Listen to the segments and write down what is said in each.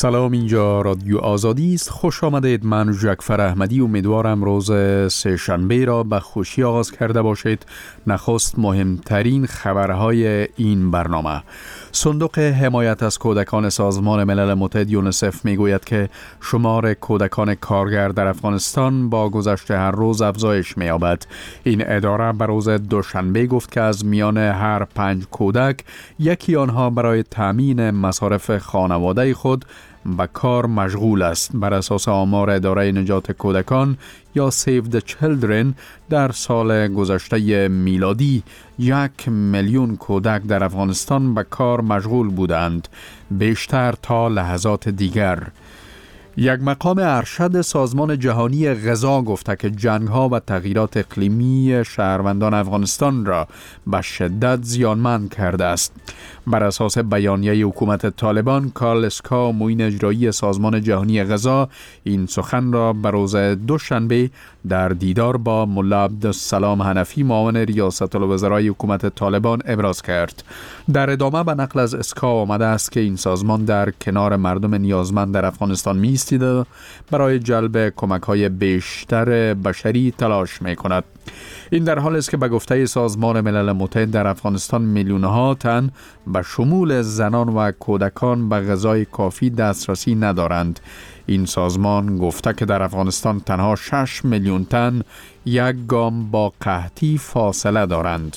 سلام، اینجا رادیو آزادی است. خوش آمدید. من جعفر احمدی امیدوارم روز سه‌شنبه را به خوشی آغاز کرده باشید. نخست مهمترین خبرهای این برنامه. صندوق حمایت از کودکان سازمان ملل متحد یونیسف میگوید که شمار کودکان کارگر در افغانستان با گذشت هر روز افزایش می‌یابد. این اداره به روز دوشنبه گفت که از میان هر 5 کودک یکی آنها برای تامین مصارف خانواده خود به کار مشغول است. بر اساس آمار اداره نجات کودکان یا Save the Children در سال گذشته میلادی 1 میلیون کودک در افغانستان به کار مشغول بودند، بیشتر تا لحظات دیگر. یک مقام ارشد سازمان جهانی غذا گفته که جنگ‌ها و تغییرات اقلیمی شهروندان افغانستان را به شدت زیانمند کرده است. بر اساس بیانیه حکومت طالبان، کارل اسکا، معین اجرایی سازمان جهانی غذا این سخن را به روز دوشنبه در دیدار با ملا عبدالسلام حنفی، معاون ریاست الوزرای حکومت طالبان ابراز کرد. در ادامه به نقل از اسکا آمده است که این سازمان در کنار مردم نیازمند در افغانستان می‌ایستد، برای جلب کمک‌های بیشتر بشری تلاش می‌کند. این در حالی است که به گفته سازمان ملل متحد در افغانستان میلیون‌ها تن به شمول زنان و کودکان به غذای کافی دسترسی ندارند. این سازمان گفته که در افغانستان تنها 6 میلیون تن یک گام با قحطی فاصله دارند.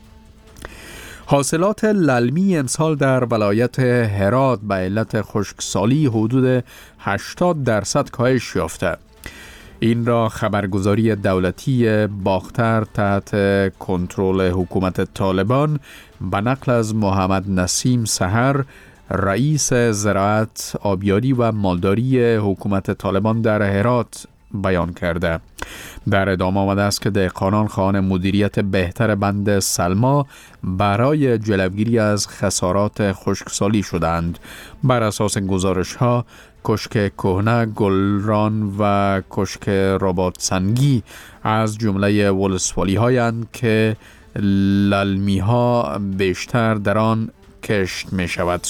حاصلات للمی امسال در ولایت هرات به علت خشکسالی حدود 80% کاهش یافته. این را خبرگزاری دولتی باختر تحت کنترل حکومت طالبان به نقل از محمد نسیم سحر، رئیس زراعت، آبیاری و مالداری حکومت طالبان در هرات بیان کرده. در ادامه آمده است که دهقانان خواهان مدیریت بهتر بند سلما برای جلوگیری از خسارات خشکسالی شدند. بر اساس گزارش‌ها، کشک کهنه، گلران و کشک رباط سنگی از جمله ولسوالی هایند که للمی ها بیشتر در آن کشت می شود.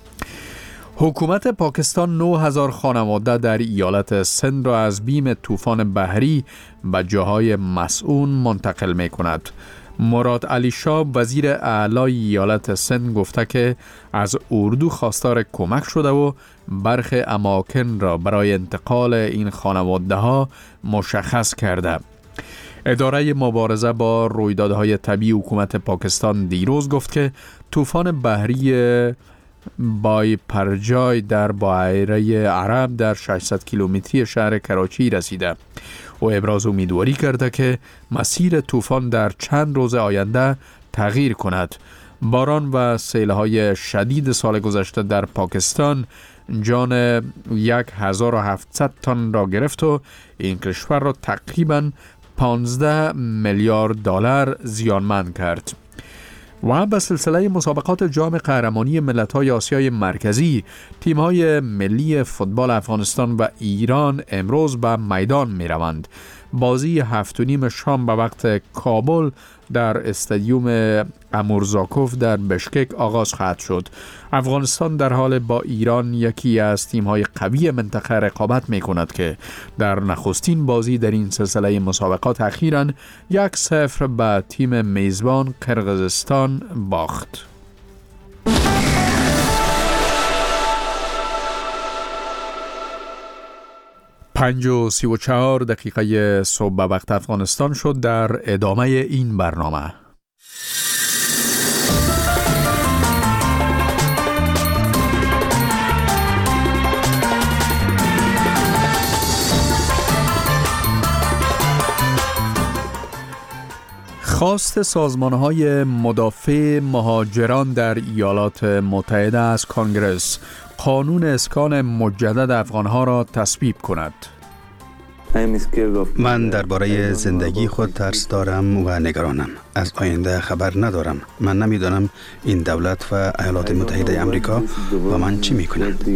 حکومت پاکستان 9000 خانواده در ایالت سند را از بیم طوفان بحری به جاهای مسئول منتقل می کند. مراد علی شاه، وزیر اعلی ایالت سند، گفته که از اردو خواستار کمک شده و برخی اماکن را برای انتقال این خانواده ها مشخص کرده. اداره مبارزه با رویدادهای طبیعی حکومت پاکستان دیروز گفت که طوفان بحری بای پرجای در بحیره عرب در 600 کیلومتری شهر کراچی رسیده. او ابراز امیدواری کرده که مسیر طوفان در چند روز آینده تغییر کند. باران و سیل‌های شدید سال گذشته در پاکستان جان 1700 تن را گرفت و این کشور را تقریباً 15 میلیارد دلار زیانمند کرد. و به سلسله مسابقات جام قهرمانی ملت‌های آسیای مرکزی، تیم‌های ملی فوتبال افغانستان و ایران امروز به میدان می‌روند. بازی 7:30 شام به وقت کابل در استادیوم امورزاکوف در بشکک آغاز خواهد شد. افغانستان در حال با ایران، یکی از تیم‌های قوی منطقه، رقابت می‌کند که در نخستین بازی در این سلسله مسابقات اخیراً 1-0 به تیم میزبان قرقیزستان باخت. 5:34 صبح به وقت افغانستان شد. در ادامه این برنامه خواست سازمان‌های مدافع مهاجران در ایالات متحده از کنگرس قانون اسکان مجدد افغان‌ها را تصویب کند. من درباره زندگی خود ترس دارم و نگرانم. از آینده خبر ندارم. من نمیدانم این دولت و ایالات متحده آمریکا با من چی میکنند.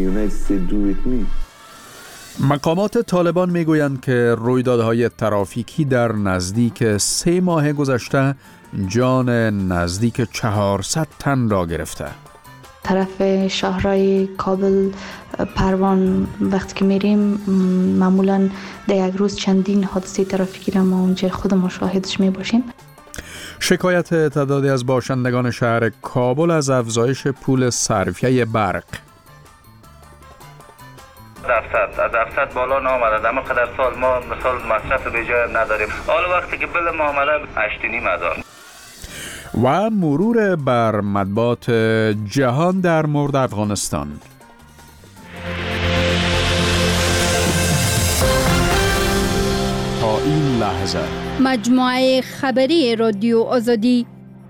مقامات طالبان میگویند که رویدادهای ترافیکی در نزدیک 3 ماه گذشته جان نزدیک 400 تن را گرفته. طرف شهرهای کابل پروان وقتی که میریم معمولا در یک روز چندین حادثه ترافیکی را ما اونجا خود مشاهدش میباشیم. شکایت تعدادی از باشندگان شهر کابل از افزایش پول صرفیه برق. از 700 بالا نامده. در مقدر سال ما مثال مصرف به جای نداریم. حالا وقتی که بل ما آمده 8,500. و مرور بر مطبوعات جهان در مورد افغانستان. تا این لحظه مجموعه خبری رادیو آزادی.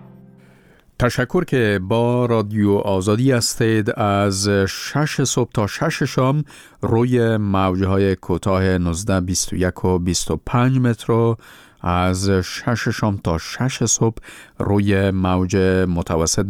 تشکر که با رادیو آزادی هستید. از 6 صبح تا 6 شام روی موجهای کوتاه 19, 21 و 25 متر و از 6 شام تا 6 صبح روی موج متوسط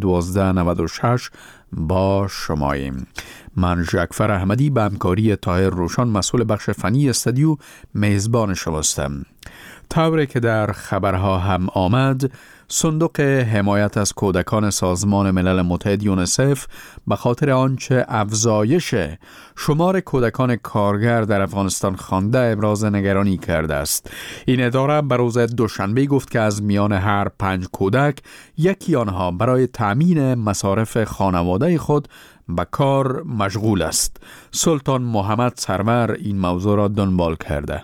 1296 با شماییم. من جعفر احمدی به همکاری طاهر روشان مسئول بخش فنی استودیو میزبان شماستم. طوری که در خبرها هم آمد، صندوق حمایت از کودکان سازمان ملل متحد یونیسف به خاطر آنچه افزایش شمار کودکان کارگر در افغانستان خوانده ابراز نگرانی کرده است. این اداره به روز دوشنبه گفت که از میان هر 5 کودک یکی آنها برای تأمین مصارف خانواده خود به کار مشغول است. سلطان محمد سرور این موضوع را دنبال کرده.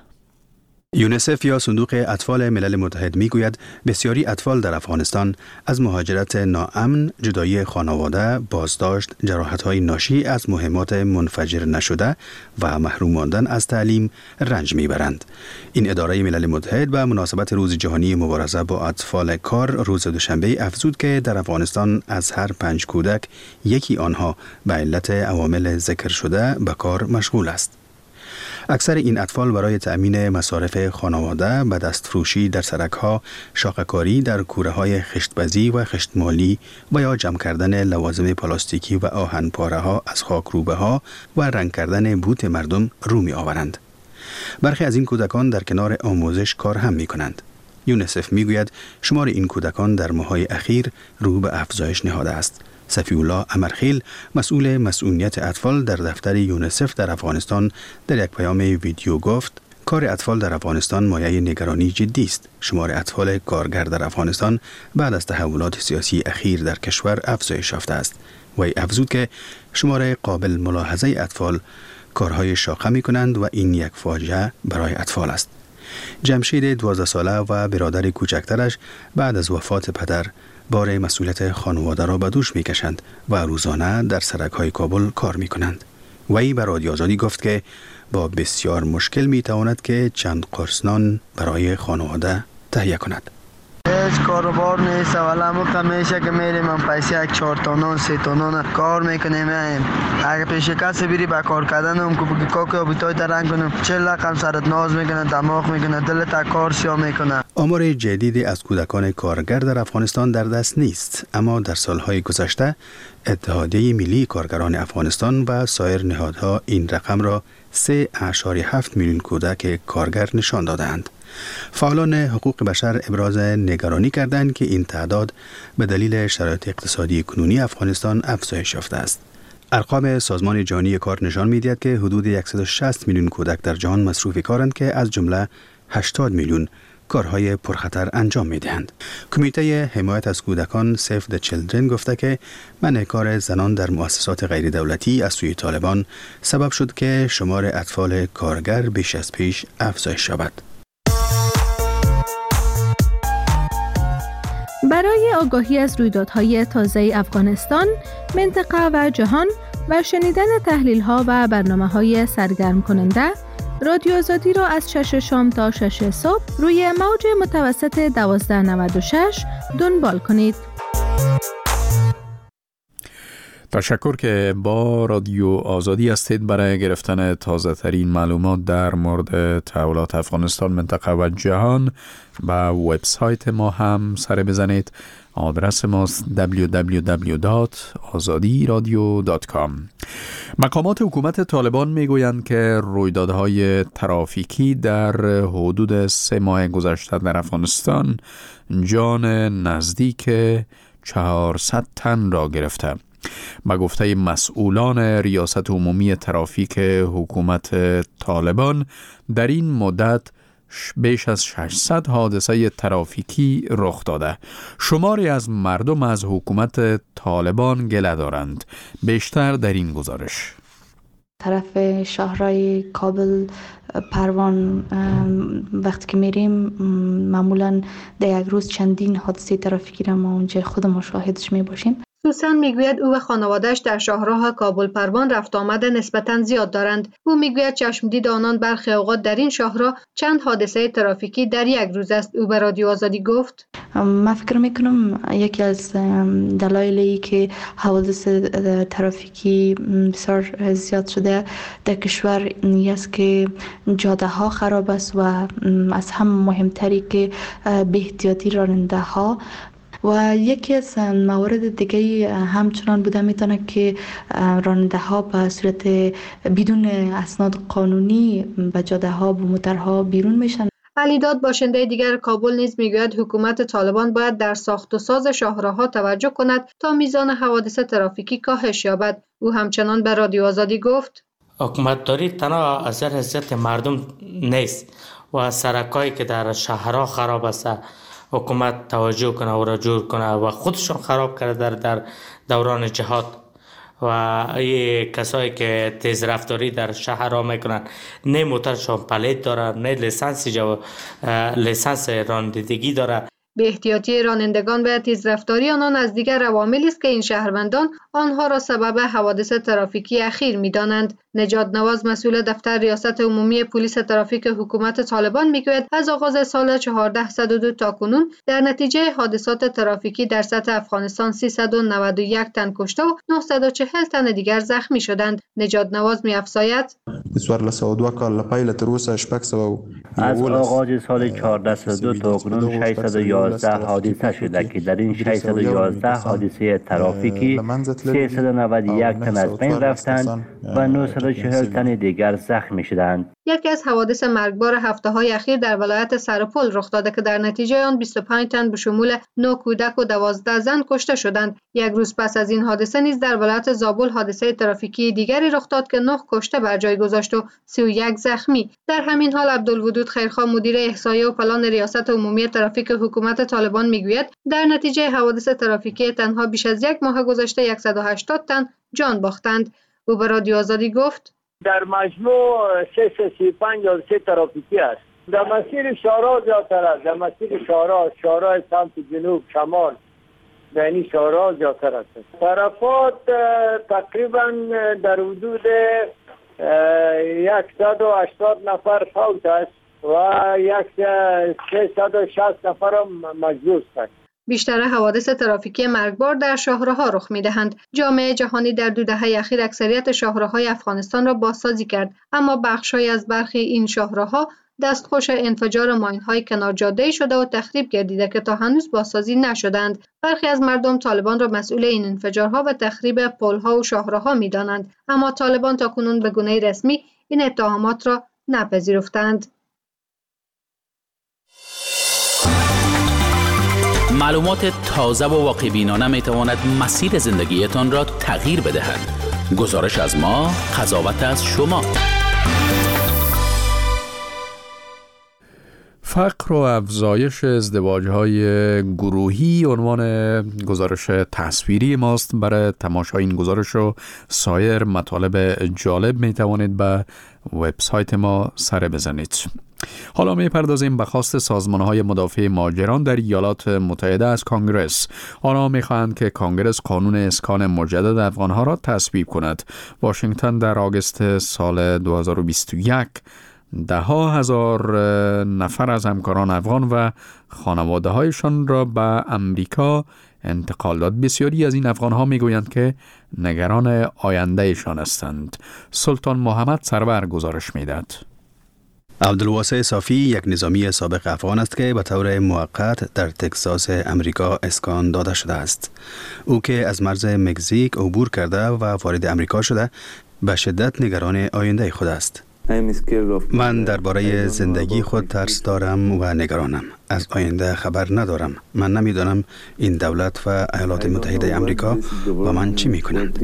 یونیسف یا صندوق اطفال ملل متحد میگوید بسیاری اطفال در افغانستان از مهاجرت ناامن، جدایی خانواده، بازداشت، جراحت‌های ناشی از مهمات منفجر نشده و محروم ماندن از تعلیم رنج میبرند. این اداره ملل متحد به مناسبت روز جهانی مبارزه با اطفال کار روز دوشنبه افزود که در افغانستان از هر 5 کودک یکی آنها به علت عوامل ذکر شده به کار مشغول است. اکثر این اطفال برای تأمین مصارف خانواده به دستفروشی در سرک‌ها، شاخه‌کاری در کوره‌های خشت‌بزی و خشتمالی و یا جمع کردن لوازم پلاستیکی و آهن‌پاره‌ها از خاکروبه‌ها و رنگ کردن بوت مردم رو می‌آورند. برخی از این کودکان در کنار آموزش کار هم می‌کنند. یونیسف می‌گوید شمار این کودکان در ماه‌های اخیر رو به افزایش نهاده است. صفی‌الله امرخیل مسئول مسئولیت اطفال در دفتر یونیسف در افغانستان در یک پیام ویدیو گفت کار اطفال در افغانستان مایه نگرانی جدی است. شمار اطفال کارگر در افغانستان بعد از تحولات سیاسی اخیر در کشور افزایش یافته است. وی افزود که شمار قابل ملاحظه اطفال کارهای شاقه می کنند و این یک فاجعه برای اطفال است. جمشید 12 ساله و برادر کوچکترش بعد از وفات پدر بار مسئولیت خانواده را به دوش می کشند و روزانه در سرک‌های کابل کار می کنند. وی به رادیو آزادی گفت که با بسیار مشکل می تواند که چند قرص نان برای خانواده تهیه کند. هیچ کاروبار نیست ولی همون میشه که میریم هم پیسه 1 4 تا نان 3 تا نان کار میکنیم. اگه پیش کسی بری با کار کردن هم که بگی کاکو بیتای درنگ کنم 40 رقم سرت ناز میکنه، دماغ میکنه، دلت کار سیا میکنه. آمار جدیدی از کودکان کارگر در افغانستان در دست نیست، اما در سالهای گذشته اتحادیه ملی کارگران افغانستان و سایر نهادها این رقم را 3.7 میلیون کودک کارگر نشان دادند. فعالان حقوق بشر ابراز نگرانی کردند که این تعداد به دلیل شرایط اقتصادی کنونی افغانستان افزایش یافته است. ارقام سازمان جهانی کار نشان می‌دهد که حدود 160 میلیون کودک در جهان مصروف کارند که از جمله 80 میلیون کارهای پرخطر انجام می‌دهند. کمیته حمایت از کودکان سیو د چیلدرن گفته که منع کار زنان در مؤسسات غیر دولتی از سوی طالبان سبب شد که شمار اطفال کارگر بیش از پیش افزایش یابد. برای آگاهی از رویدادهای تازه افغانستان، منطقه و جهان و شنیدن تحلیل‌ها و برنامه‌های سرگرم کننده، رادیو آزادی را از 6 شام تا 6 صبح روی موج متوسط 1296 دنبال کنید. تشکر که با رادیو آزادی هستید. برای گرفتن تازه ترین معلومات در مورد تحولات افغانستان، منطقه و جهان به وبسایت ما هم سر بزنید. آدرس ماست www.azadiradio.com. مقامات حکومت طالبان میگویند که رویدادهای ترافیکی در حدود 3 ماه گذشته در افغانستان جان نزدیک 400 تن را گرفته. به گفته مسئولان ریاست عمومی ترافیک حکومت طالبان، در این مدت بیش از 600 حادثه ترافیکی رخ داده. شماری از مردم از حکومت طالبان گله دارند. بیشتر در این گزارش. طرف شهرهای کابل، پروان وقتی که میریم معمولا در یک روز چندین حادثه ترافیکی را ما اونجا خود مشاهدش میباشیم. سوسن میگوید او و خانواده‌اش در شاهراه کابل پروان رفت آمد نسبتاً زیاد دارند. او میگوید چشم دید آنان برخی اوقات در این شاهراه چند حادثه ترافیکی در یک روز است. او به رادیو آزادی گفت: من فکر میکنم یکی از دلایلی که حوادث ترافیکی بسیار زیاد شده در کشور این است که جاده ها خراب است و از هم مهمتری که بی احتیاطی راننده ها. و یکی از موارد دیگه همچنان بوده میتونه که راننده ها به صورت بدون اسناد قانونی به جاده ها و موترها بیرون میشن. علیداد باشنده دیگر کابل نیز میگوید حکومت طالبان باید در ساخت و ساز شاهراه‌ها توجه کند تا میزان حوادث ترافیکی کاهش یابد. او همچنان به رادیو آزادی گفت: حکومت داری تنها از حیثیت مردم نیست و سرکایی که در شهرها خراب است حکومت توجه کنه و را جور کنه و خودشون خراب کرده در دوران جهاد و ای کسایی که تیز رفتاری در شهرها میکنن، نه موترشون پلیت داره، نه لیسانس رانندگی داره. به احتیاطی رانندگان و تیزرفتاری آنان از دیگر عواملی است که این شهروندان آنها را سبب حوادث ترافیکی اخیر می‌دانند. نجات نواز مسئول دفتر ریاست عمومی پلیس ترافیک حکومت طالبان میگوید از آغاز سال 1402 تا کنون در نتیجه حادثات ترافیکی در سطح افغانستان 391 تن کشته و 940 تن دیگر زخمی شدند. نجات نواز می‌افزاید: از آغاز سال 1402 تا کنون 611 حادثه شده که در این 611 حادثه ترافیکی 391 تن از بین رفتند و 940 تن دیگر زخمی شدند. یکی از حوادث مرگبار هفته‌های اخیر در ولایت سرپل رخ داده که در نتیجه آن 25 تن به شمول 9 کودک و 12 زن کشته شدند. یک روز پس از این حادثه نیز در ولایت زابل حادثه ترافیکی دیگری رخ داد که 9 کشته بر جای گذاشت و 31 زخمی. در همین حال عبدالودود خیرخواه مدیر احصایه و پلان ریاست عمومی ترافیک حکومت طالبان میگوید در نتیجه حوادث ترافیکی تنها بیش از یک ماه گذشته 180 تن جان باختند. او به رادیو آزادی گفت: در مجموع 335 حادثه ترافیکی است. در مسیر شهرها زیادتر است. در مسیر شهرها سمت جنوب شمال بینی شهرها زیادتر است. طرفات تقریبا در حدود 180 نفر فوت است و 360 نفر مجروح است. بیشتر حوادث ترافیکی مرگبار در شاهراه‌ها رخ می‌دهند. جامعه جهانی در 2 دهه اخیر اکثریت شاهراه‌های افغانستان را بازسازی کرد، اما بخش‌هایی از برخی این شاهراه‌ها دستخوش انفجار ماین‌های کنار جاده شده و تخریب گردیده که تا هنوز بازسازی نشدند. برخی از مردم طالبان را مسئول این انفجارها و تخریب پل‌ها و شاهراه‌ها می‌دانند، اما طالبان تاکنون به گونه رسمی این اتهامات را نپذیرفتند. معلومات تازه و واقع‌بینانه می‌تواند مسیر زندگیتان را تغییر بدهد. گزارش از ما، قضاوت از شما. فقر و افزایش ازدواج‌های گروهی عنوان گزارش تصویری ماست. برای تماشای این گزارش و سایر مطالب جالب می‌توانید به وبسایت ما سر بزنید. حالا می‌پردازیم به خواست سازمان‌های مدافع مهاجران در ایالات متحده از کانگرس. آنها می‌خواهند که کانگرس قانون اسکان مجدد افغان‌ها را تصویب کند. واشنگتن در آگوست سال 2021 10,000 نفر از همکاران افغان و خانواده‌هایشان را به امریکا انتقال داد. بسیاری از این افغان‌ها می‌گویند که نگران آیندهشان هستند. سلطان محمد سرور گزارش می‌دهد. عبدالواسع صافی یک نظامی سابق افغان است که به طور موقت در تگزاس امریکا اسکان داده شده است. او که از مرز مکزیک عبور کرده و وارد امریکا شده به شدت نگران آینده خود است. من درباره زندگی خود ترس دارم و نگرانم. از آینده خبر ندارم. من نمیدانم این دولت و ایالات متحده آمریکا با من چی میکنند.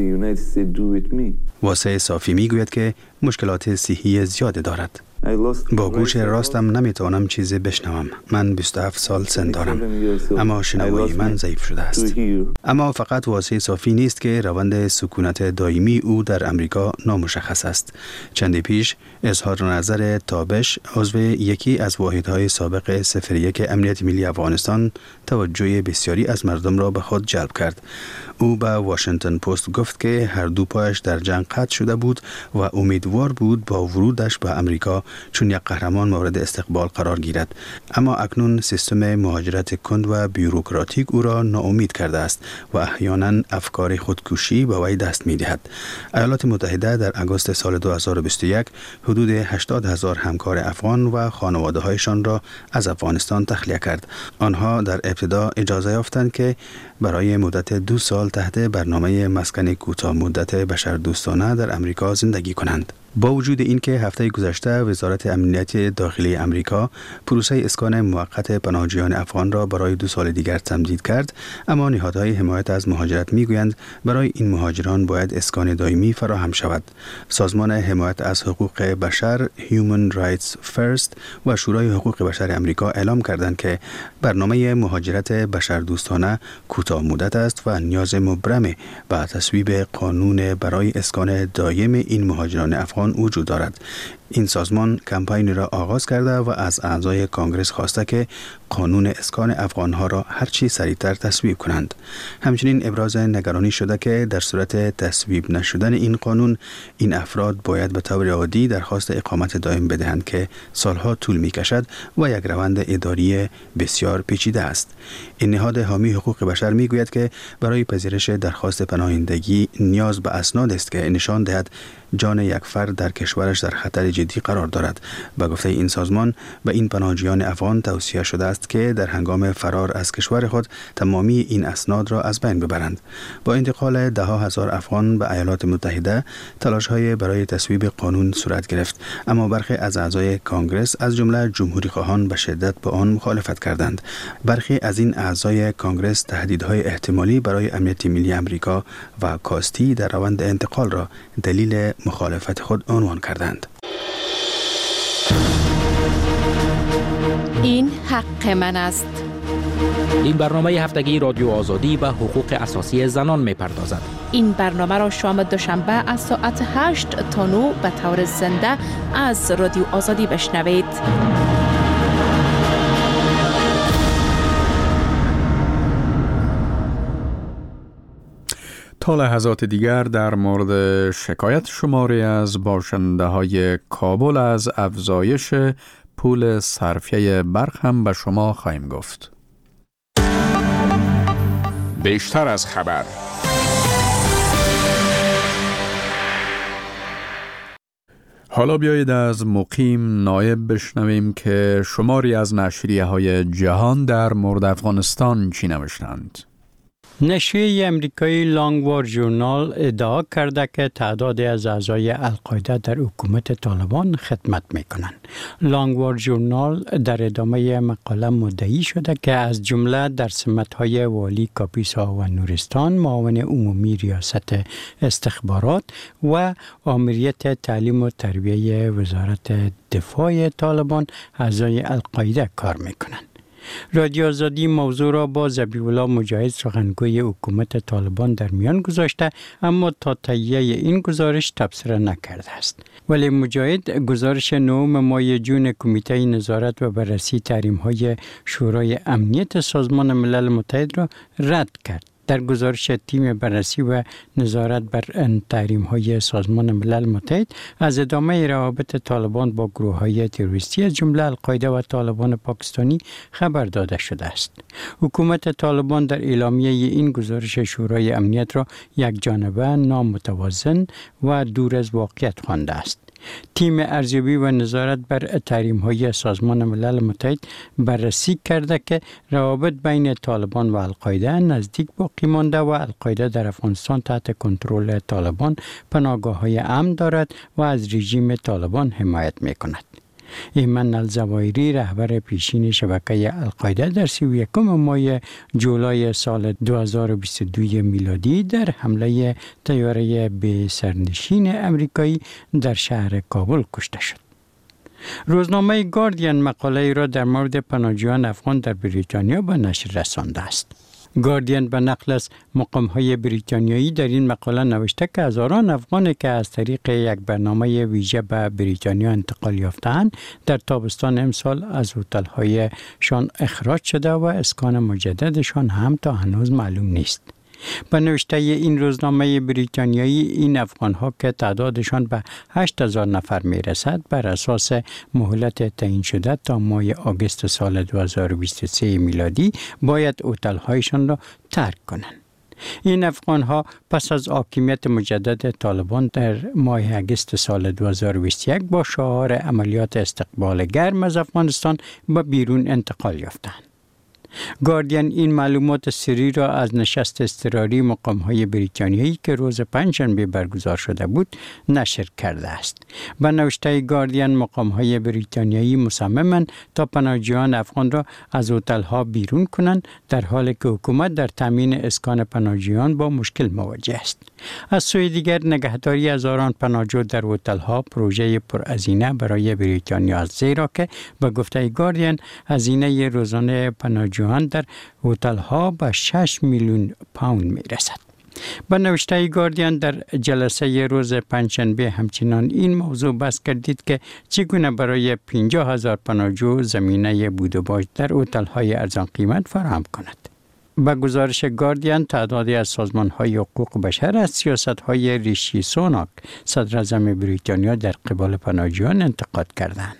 واسه صافی میگوید که مشکلات صحی زیاد دارد. با گوش راستم نمیتوانم چیزی بشنوم. من 27 سال سن دارم، اما شنوایی من ضعیف شده است. اما فقط واسه صافی نیست که روند سکونت دائمی او در امریکا نامشخص است. چندی پیش اظهار نظر تابش، عضو یکی از واحدهای سابق 01 امنیت ملی افغانستان، توجه بسیاری از مردم را به خود جلب کرد. او به واشنگتن پست گفت که هر دو پایش در جنگ قطع شده بود و امیدوار بود با ورودش به امریکا چون یک قهرمان مورد استقبال قرار گیرد. اما اکنون سیستم مهاجرت کند و بیوروکراتیک او را ناامید کرده است و احیانا افکار خودکشی به وی دست می دهد. ایالات متحده در آگوست سال 2021 حدود 80,000 همکار افغان و خانواده هایشان را از افغانستان تخلیه کرد. آنها در ابتدا اجازه یافتند که برای مدت 2 سال تحت برنامه مسکن کوتاه مدت بشردوستانه در امریکا زندگی کنند. با وجود اینکه هفته گذشته وزارت امنیت داخلی امریکا پروسه اسکان موقت پناهجویان افغان را برای 2 سال دیگر تمدید کرد، اما نهادهای حمایت از مهاجرت میگویند برای این مهاجران باید اسکان دائمی فراهم شود. سازمان حمایت از حقوق بشر Human Rights First و شورای حقوق بشر امریکا اعلام کردند که برنامه مهاجرت بشردوستانه کوتاه مدت است و نیاز مبرم به تصویب قانون برای اسکان دائم این مهاجران افغان وجود دارد. این سازمان کمپاینی را آغاز کرده و از اعضای کانگرس خواسته که قانون اسکان افغانها را هرچی سریعتر تصویب کنند. همچنین ابراز نگرانی شده که در صورت تصویب نشدن این قانون، این افراد باید به طور عادی درخواست اقامت دائم بدهند که سالها طول می کشد و یک روند اداری بسیار پیچیده است. این نهاد حامی حقوق بشر می گوید که برای پذیرش درخواست پناهندگی نیاز به اسناد است که نشان دهد جان یک فرد در کشورش در خطر جدی قرار دارد. به گفته این سازمان به این پناهجویان افغان توصیه شده است که در هنگام فرار از کشور خود تمامی این اسناد را از بین ببرند. با انتقال 10,000 افغان به ایالات متحده، تلاش‌های برای تصویب قانون صورت گرفت، اما برخی از اعضای کانگرس از جمله جمهوری خواهان به شدت به آن مخالفت کردند. برخی از این اعضای کانگرس تهدیدهای احتمالی برای امنیت ملی امریکا و کاستی در روند انتقال را دلیل مخالفت خود عنوان کردند. این حق من است. این برنامه هفتگی رادیو آزادی به حقوق اساسی زنان می‌پردازد. این برنامه را شام دوشنبه از ساعت 8 تا 9 به طور زنده از رادیو آزادی بشنوید. تا لحظات دیگر در مورد شکایت شماری از باشنده های کابل از افزایش پول صرفیه برق هم به شما خواهیم گفت. بیشتر از خبر. حالا بیایید از مقیم نایب بشنویم که شماری از نشریه های جهان در مورد افغانستان چی نوشتند. نشریه امریکایی لانگوار ژورنال ادعا کرده که تعدادی از اعضای القاعده در حکومت طالبان خدمت میکنند. لانگوار ژورنال در ادامه مقاله مدعی شده که از جمله در سمت‌های والی کاپیسا و نورستان، معاون عمومی ریاست استخبارات و آمریت تعلیم و تربیه وزارت دفاع طالبان اعضای القاعده کار میکنند. رادیو آزادی موضوع را با ذبیح الله مجاهد سخنگوی حکومت طالبان در میان گذاشته، اما تا تهیه این گزارش تبصره نکرده است. ولی مجاهد گزارش 9 ماه جون کمیته نظارت و بررسی تحریم‌های شورای امنیت سازمان ملل متحد را رد کرد. در گزارش تیم بررسی و نظارت بر تحریم‌های سازمان ملل متحد از ادامه روابط طالبان با گروه‌های تروریستی از جمله القاعده و طالبان پاکستانی خبر داده شده است. حکومت طالبان در اعلامیه این گزارش شورای امنیت را یک جانبه، نامتوازن و دور از واقعیت خوانده است. تیم ارزیابی و نظارت بر تحریم‌های سازمان ملل متحد بررسی کرده که روابط بین طالبان و القاعده نزدیک باقی مانده و القاعده در افغانستان تحت کنترل طالبان پناهگاه‌های امن دارد و از رژیم طالبان حمایت می‌کند. ایمن الزوایری رهبر پیشین شبکه القاعده در 31 ماه جولای سال 2022 میلادی در حمله طیاره به سرنشین امریکایی در شهر کابل کشته شد. روزنامه گاردین مقاله را در مورد پناهجویان افغان در بریتانیا به نشر رسانده است. گاردین به نقل از مقام‌های بریتانیایی در این مقاله نوشته که هزاران افغانی که از طریق یک برنامه ویژه به بریتانیا انتقال یافتند در تابستان امسال از هتل‌هایشان اخراج شده و اسکان مجددشان هم تا هنوز معلوم نیست. به نوشته این روزنامه بریتانیایی این افغان‌ها که تعدادشان به 8,000 نفر می‌رسد بر اساس مهلت تعیین شده تا ماه آگوست سال 2023 میلادی باید هتل‌هایشان را ترک کنند. این افغان‌ها پس از حاکمیت مجدد طالبان در ماه اگست سال 2021 با شعار عملیات استقبال گرم از افغانستان به بیرون انتقال یافتند. گاردین این معلومات سری را از نشست اضطراری مقام‌های بریتانیایی که روز پنجشنبه برگزار شده بود نشر کرده است. به نوشته گاردین مقام‌های بریتانیایی مصممند تا پناهجویان افغان را از هتل‌ها بیرون کنند در حالی که حکومت در تامین اسکان پناهجویان با مشکل مواجه است. از سوی دیگر نگهداری هزاران پناهجو در هتل‌ها پروژه پرهزینه برای بریتانیا است، زیرا که به گفته گاردین هزینه روزانه پناهجویان در هتل‌ها به 6 میلیون پوند می‌رسد. به نوشته گاردین در جلسه روز پنجشنبه همچنان این موضوع بحث گردید که چگونه برای 50,000 پناهجو زمینه بود و باش در هتل‌های ارزان قیمت فراهم کند. با گزارش گاردین تعدادی از سازمان‌های حقوق بشر از سیاست‌های ریشی سوناک صدر اعظم بریتانیا در قبال پناهجویان انتقاد کردند.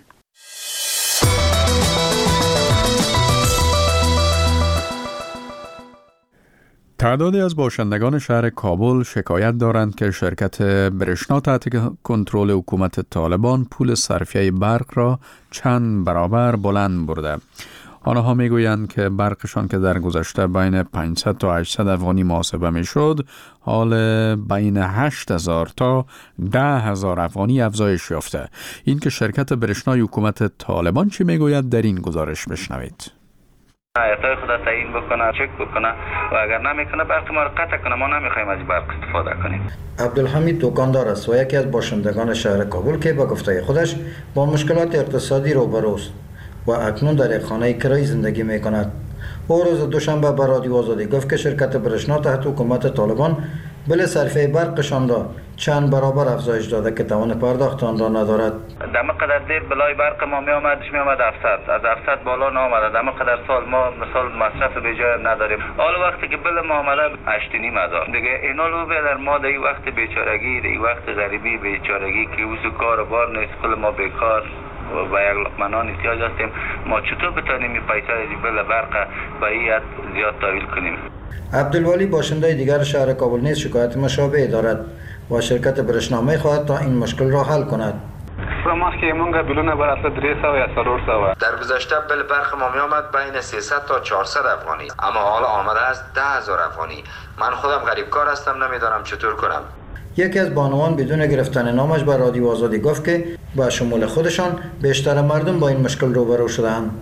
تعدادی از باشندگان شهر کابل شکایت دارند که شرکت برشنا تحت کنترل حکومت طالبان پول صرفیه برق را چند برابر بلند برده. آنها میگویند که برقشان که در گذشته بین 500 تا 800 افغانی محاسبه میشد، حال بین 8,000 تا 10,000 افغانی افزایش یافته. این که شرکت برشنای حکومت طالبان چی میگوید در این گزارش بشنوید. اعطای خود تعیین بکنه، چک بکنه و اگر نمیکنه برق ما رو قطع کنه، ما نمیخوایم از برق استفاده کنیم. عبدالحمید دکاندار است و یکی از باشندگان شهر کابل که به گفته خودش با مشکلات اقتصادی روبروست و اکنون در یک خانه کرایی زندگی میکند. او روز دوشنبه به رادیو آزادی گفت که شرکت برشنا تحت حکومت طالبان بل صرفه برقشان را چند برابر افزایش داده که توان پرداخت آن را ندارد. دم قدر دیر بلای برق ما می آمد 700، از 700 بالا نامده. دم قدر سال ما مثال مصرف به جای نداریم. حالا وقتی که بل ما آمده 8,500 دیگه اینا رو بدر ما در این وقت بیچارگی، در این وقت غریبی بیچارگی که اوز کار و بار نیست، کل ما بیکار و یک لقمنان احتیاج هستیم. ما چطور بتانیم این پیسه از بل برق به این زیاد تحویل کنیم؟ عبدالولی باشنده دیگر شهر کابل نیز شکایت مشابه دارد و شرکت برشنا می‌خواهد تا این مشکل را حل کند. ما که مونږ بلونه بر اصل 300 یا 400 در گذشته بل برق ما میآمد بین 300 تا 400 افغانی، اما حالا آمده است 10,000 افغانی. من خودم غریبکار هستم، نمیدانم چطور کنم. یکی از بانوان بدون گرفتن نامش به رادیو آزادی گفت که با شمول خودشان بیشتر مردم با این مشکل روبرو شده‌اند.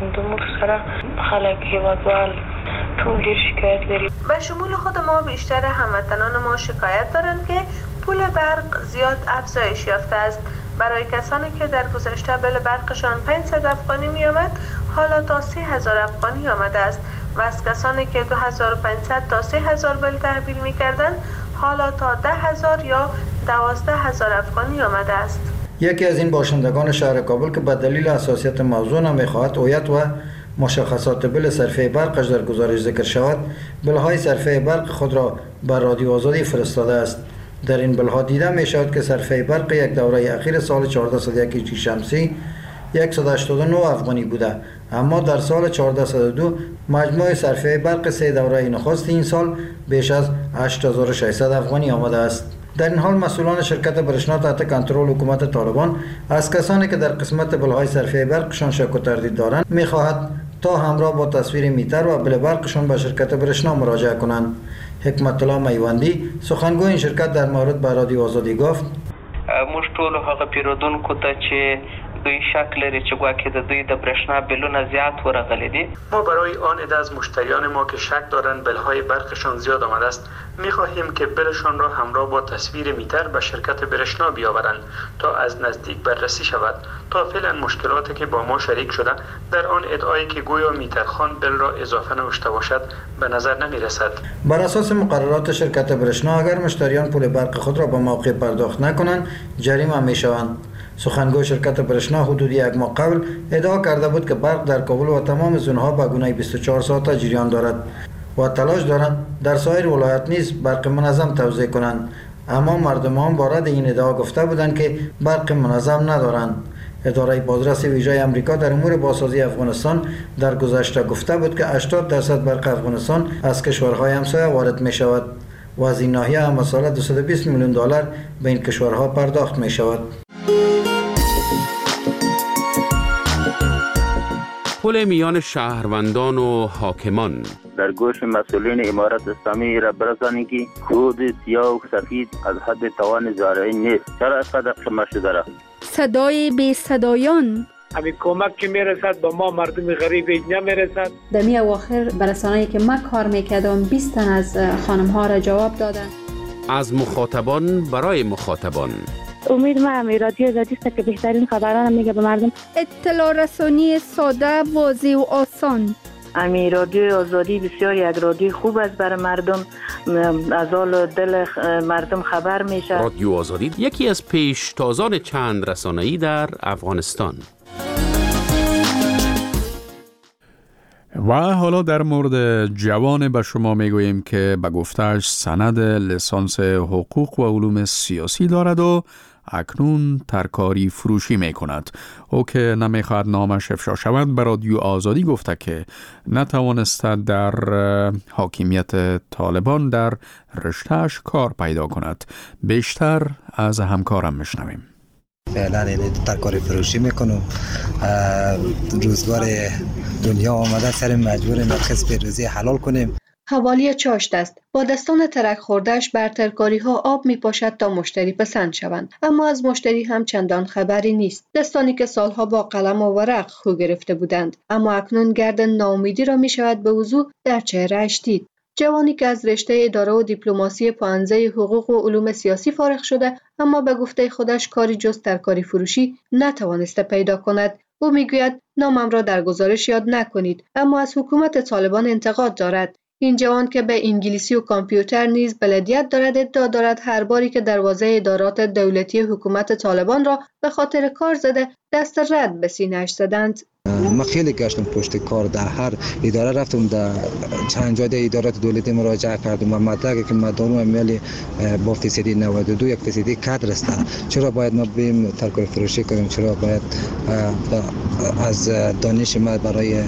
به شمول خود ما بیشتر هموطنان ما شکایت دارند که پول برق زیاد افزایش یافته است. برای کسانی که در گذشته بل برقشان 500 افغانی می آمد، حالا تا 30,000 افغانی آمده است و از کسانی که 2,500 تا 3,000 بل تحویل می کردند، حالا تا 10,000 یا 12,000 افغانی آمده است. یکی از این باشندگان شهر کابل که به دلیل حساسیت موضوع نمیخواهد هویت و مشخصات بل صرفه برقش در گزارش ذکر شود، بلهای صرفه برق خود را بر رادیو آزادی فرستاده است. در این بلها دیده می شود که صرفه برق یک دوره اخیر سال 1401 شمسی 189 افغانی بوده، اما در سال 1402 مجموع صرفه برق سه دوره نخست این سال بیش از 8600 افغانی آمده است. در این حال مسئولان شرکت برشنا تحت کنترل حکومت طالبان از کسانی که در قسمت بلهای صرفه برقشان شک و تردید دارند می‌خواهد تا همراه با تصویر میتر و بل برقشان به شرکت برشنا مراجعه کنند. حکمت الله میوندی سخنگوی این شرکت در مورد به رادیو آزادی گفت: موږ ټول هغه پیرودونکو ته چې دوی شک لري چې ګواکې د دوی د برېښنا بلونه زیات ورغلي دي، ما برای آن عده از مشتریان ما که شک دارند بلهای برقشان زیاد آمده است می‌خواهیم که بلشان را همراه با تصویر میتر به شرکت برشنا بیاورند تا از نزدیک بررسی شود. تا فعلا مشکلاتی که با ما شریک شده در آن ادعایی که گویا میترخان بل را اضافه نوشته باشد به نظر نمی‌رسد. بر اساس مقررات شرکت برشنا اگر مشتریان پول برق خود را به موقع پرداخت نکنند جریمه می‌شوند. سخنگوی شرکت برشنا حدود یک ماه قبل ادعا کرده بود که برق در کابل و تمام زون‌ها به گونه 24 ساعته جریان دارد و تلاش دارند در سایر ولایات نیز برق منظم توزیع کنند، اما مردمان وارد این ادعا گفته بودند که برق منظم ندارند. اداره بازرس ویژه آمریکا در امور بازسازی افغانستان در گذشته گفته بود که 80% برق افغانستان از کشورهای همسایه وارد می شود و از این ناحیه هم ساله $220 میلیون به این کشورها پرداخت می شود. پل میان شهروندان و حاکمان در گوش مسئولین امارت اسلامی را برسانید که خود سیاه و سفید از حد توان زارعی نیست. چرا از قدر شما شده را؟ صدای بی صدایان همین کمک که میرسد با ما مردم غریب اینجا میرسد. در می اواخر برسانه‌ای که من کار میکردم 20 تن از خانم ها را جواب دادن. از مخاطبان برای مخاطبان. امید من رادیو آزادی است که بهترین خبران میگه به مردم. اطلاع رسانی ساده، واضح و آسان. امی رادیو آزادی بسیار یک رادیو خوب است برای مردم، از حال دل مردم خبر میشه. رادیو آزادی یکی از پیشتازان چند رسانه‌ای در افغانستان. و حالا در مورد جوان به شما میگوییم که به گفته‌اش سند لیسانس حقوق و علوم سیاسی دارد و اکنون ترکاری فروشی می کند. او که نمیخواهد نامش افشا شود به رادیو آزادی گفته که نتوانسته در حاکمیت طالبان در رشته‌اش کار پیدا کند. بیشتر از همکارم میشنویم. فعلا ترکاری فروشی میکنم. روزگار دنیا آمده سر مجبوریم کسب روزی حلال کنیم. حوالی چاشت است. با دستان ترک خوردهش بر ترکاری ها آب می پاشد تا مشتری پسند شوند، اما از مشتری هم چندان خبری نیست. دستانی که سالها با قلم و ورق خو گرفته بودند، اما اکنون گرد ناامیدی را می شود به وضوح در چهره‌اش دید. جوانی که از رشته اداره و دیپلماسی پانزه حقوق و علوم سیاسی فارغ شده، اما به گفته خودش کاری جز ترکاری فروشی نتوانسته پیدا کند. او میگوید نامم را در گزارش یاد نکنید، اما از حکومت طالبان انتقاد دارد. این جوان که به انگلیسی و کامپیوتر نیز بلدیت دارد ادعا دارد هر باری که دروازه ادارات دولتی حکومت طالبان را به خاطر کار زده دست رد به سینه‌اش زدند. من خیلی گشتم پشت کار، در هر اداره رفتم، در چند جای ادارات دولتی مراجعه کردم و مدرکی که ما دارم امیالی با فیصدی 92 1% کادر است. چرا باید ما بریم ترکاری فروشی کنیم؟ چرا باید از دانش ما برای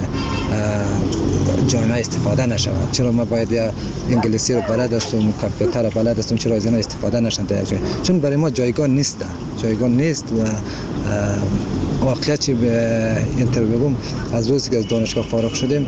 جامعه استفاده نشود؟ چرا ما باید انگلیسی رو بلد هستم، کامپیوتر رو بلد هستم، چرا از اینا استفاده نشن؟ چون برای ما جایگاه نیست و واقعیت چی به اینترویو از روزی که از دانشگاه فارغ شدیم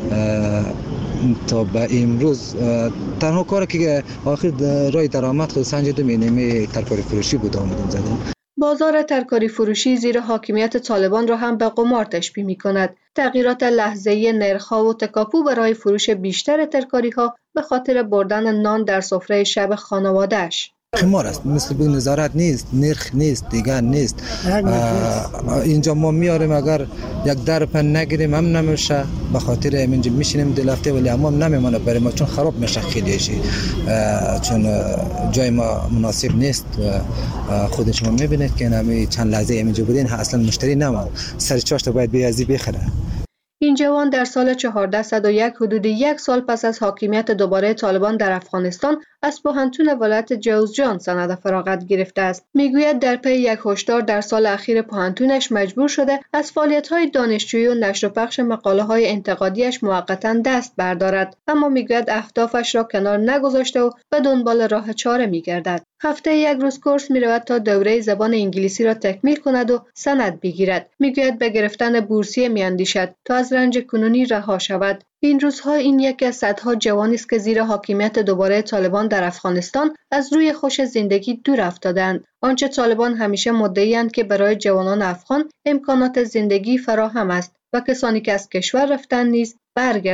تا به امروز تنها کاری که آخر راه درآمد خود سنجیدم اینه ترکاری فروشی بود آمدیم زدیم. بازار ترکاری فروشی زیر حاکمیت طالبان را هم به قمار تشبیه می کند. تغییرات لحظه‌ای نرخ‌ها و تکاپو برای فروش بیشتر ترکاری‌ها به خاطر بردن نان در سفره شب خانواده‌اش. قمار است، مثل بود نظارت نیست، نرخ نیست، دیگر نیست. اینجا ما میاریم اگر یک درپ نگیریم هم نمیشه، به خاطر اینجا میشینیم دل هفته ولی اما نمیمونه برای ما، چون خراب میشه خیلیشی، چون جای ما مناسب نیست. خود شما میبینید که نمی چند لحظه اینجا بودین اصلا مشتری نموند، سر چاشت باید بیازی بخره. این جوان در سال 1401 حدود یک سال پس از حاکمیت دوباره طالبان در افغانستان از پوهنتون ولایت جوزجان سند فراغت گرفته است. میگوید در پی یک هشدار در سال اخیر پوهنتونش مجبور شده از فعالیت‌های دانشجویی و نشر و پخش مقاله‌های انتقادیش موقتاً دست بردارد، اما میگوید اهدافش را کنار نگذاشته و به دنبال راه چاره می‌گردد. هفته یک روز کورس می‌رود تا دوره زبان انگلیسی را تکمیل کند و سند بگیرد. میگوید به گرفتن بورسیه می‌اندیشد تا از رنج کنونی رها شود. این روزها این یکی از صدها جوانی است که زیر حاکمیت دوباره طالبان در افغانستان از روی خوش زندگی دور افتادند. آنچه طالبان همیشه مدعی‌اند که برای جوانان افغان امکانات زندگی فراهم است و کسانی که از کشور رفتند نیز برگردند.